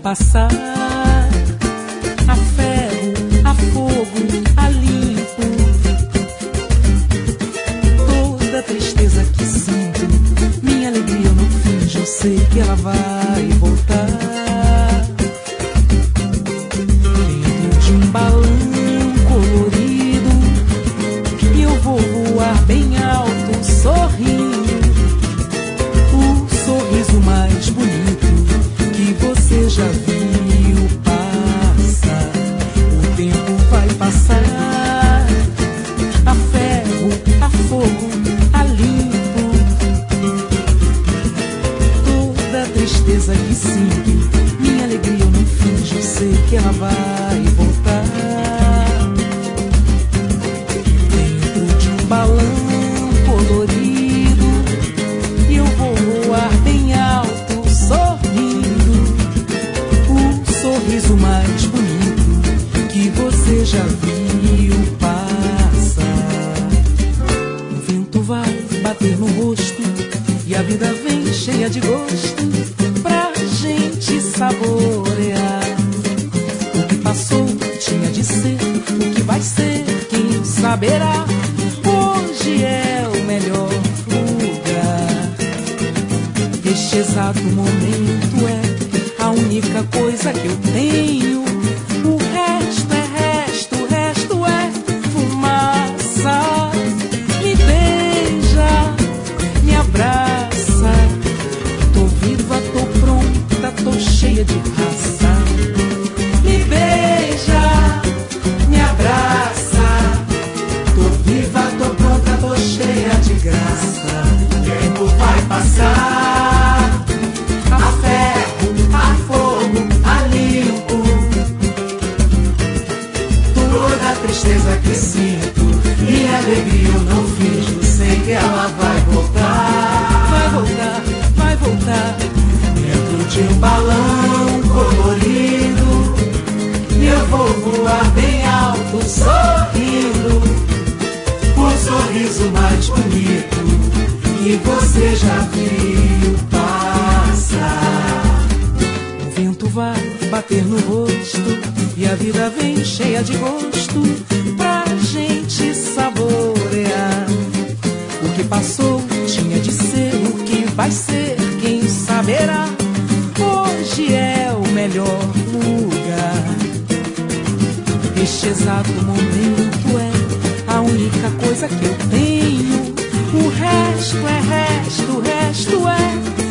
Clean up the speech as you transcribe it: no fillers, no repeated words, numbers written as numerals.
passar. A ferro, a fogo, a limpo. Toda tristeza que sinto, minha alegria eu não finjo, eu sei que ela vai voltar. Dentro de um balão colorido, e eu vou voar bem alto, sorrindo. O sorriso mais bonito que você já viu passa. O tempo vai passar. A ferro, a fogo, a limpo. Toda tristeza que sinto, minha alegria eu não finjo, eu sei que ela vai voltar. Dentro de um balão colorido, e eu vou voar bem alto, sorrindo. O sorriso mais bonito que você já viu passa. O vento vai bater no rosto e a vida vem cheia de gosto pra gente saborear. O que passou tinha de ser, o que vai ser, quem saberá. Hoje é o melhor lugar. Este exato momento é a única coisa que eu tenho. O resto é resto, o resto é fumaça. Me beija, me abraça. Tô viva, tô pronta, tô cheia de raça. Me beija, me abraça. Tô viva, tô pronta, tô cheia de graça. O tempo vai passar. A ferro, a fogo, a limpo. Toda a tristeza que sinto, minha alegria eu não finjo, sei que ela vai voltar. Vai voltar, vai voltar. Dentro de um balão colorido, e eu vou voar bem alto, sorrindo. O sorriso mais bonito que você já viu passar. O vento vai bater no rosto e a vida vem cheia de gosto pra gente saborear. O que passou tinha de ser, o que vai ser, quem saberá. Hoje é o melhor lugar. Este exato momento é a única coisa que eu tenho. O resto é resto, o resto é